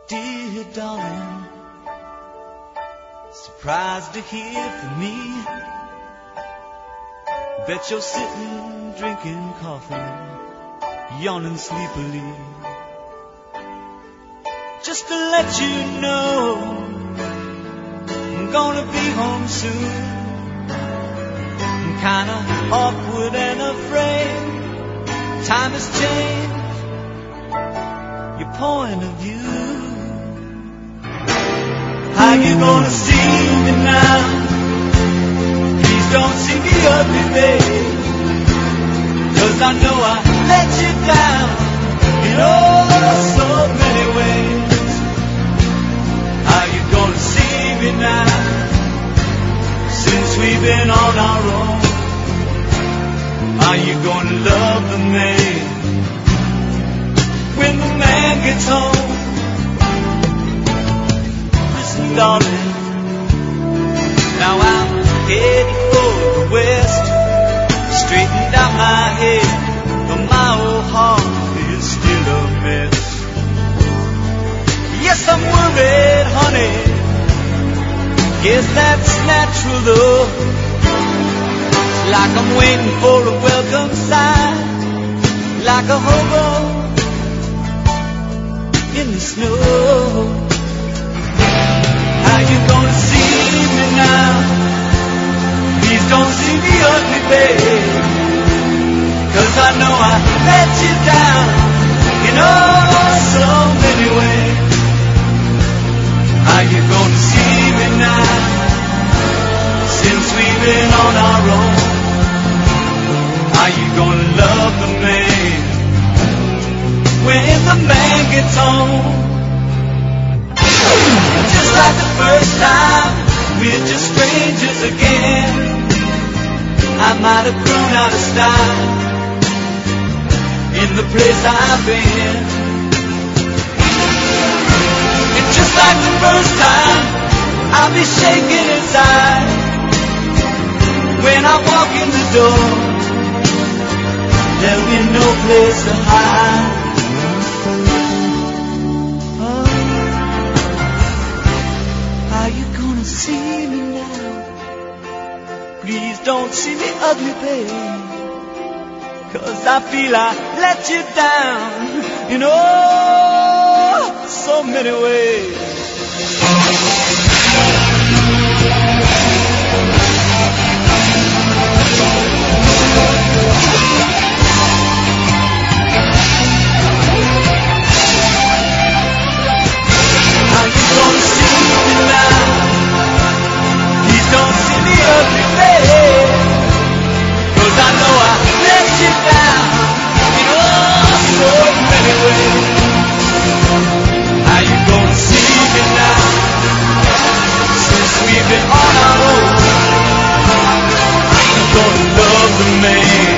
Dear darling, surprised to hear from me. Bet you're sitting drinking coffee, yawning sleepily. Just to let you know, I'm gonna be home soon. I'm kinda awkward and afraid. Time has changed your point of view. How you gonna see me now? Please don't see me ugly, babe, 'cause I know I let you down in oh so many ways. How you gonna see me now? Since we've been on our own, are you gonna love the man when the man gets home? Darling, now I'm heading for the west, straightened out my head, but my old heart is still a mess. Yes, I'm worried, honey, guess that's natural though. Like I'm waiting for a welcome sign, like a hobo in the snow. How you gonna see me now? Please don't see me ugly, babe, 'cause I know I let you down in oh so many ways. How you gonna see me now? Since we've been on our own, are you gonna love the man when the man gets home? Just like the first time, we're just strangers again. I might have grown out of style in the place I've been. And just like the first time, I'll be shaking inside when I walk in the door. There'll be no place to hide. See me now. Please don't see me ugly, babe, 'cause I feel I let you down in oh so many ways. How you gonna see me now? Don't see me ugly, babe, 'cause I know I let you down in oh so many ways. How you gonna see me now? Since we've been on our own, are you gonna love the man